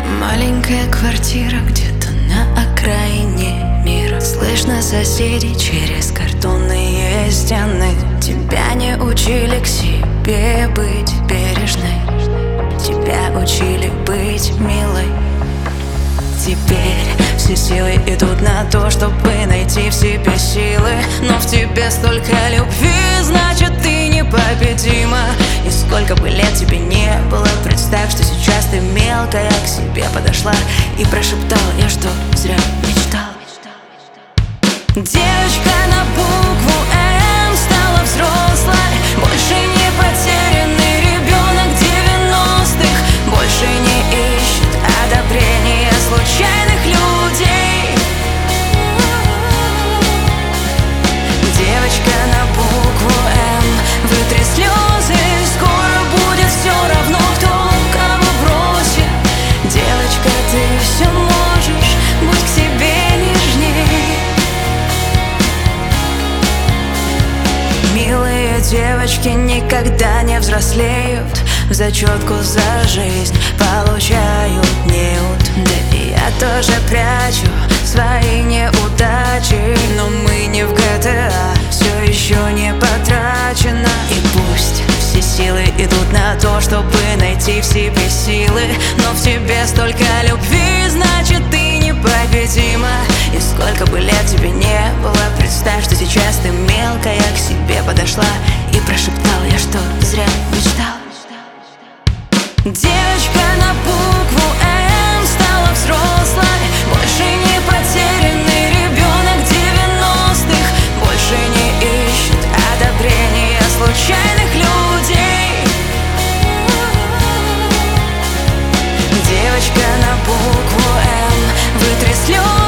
Маленькая квартира где-то на окраине мира. Слышно соседей через картонные стены. Тебя не учили к себе быть бережной, тебя учили быть милой. Теперь все силы идут на то, чтобы найти в себе силы. Но в тебе столько любви, значит ты непобедима. И сколько бы лет тебе не было, представь, что сейчас ты мелкая к себе подошла и прошептала: я что, зря мечтала? Девочка на букву М стала взрослой, больше не потерянный ребенок 90-х, больше не ищет одобрения случайных людей. Девочка на букву М, вытри слезы, скоро будет все равно, кто кого бросит. Девочка, ты все можешь, будь к себе нежней. Милые девочки никогда не взрослеют, в зачетку за жизнь получают неуд. Да и я тоже прячу свои неудачи, но мы не в GTA, все еще не потрачено. И пусть все силы идут на то, чтобы найти в себе силы, но в тебе столько любви, значит ты непобедима. И сколько бы лет тебе не было, представь, что сейчас ты мелкая к себе подошла и прошептала: я что, зря мечтала? Девочка на букву М стала взрослой, больше не потерянный ребенок 90-х, больше не ищет одобрения случайных людей. Девочка на букву М, вытри слезы.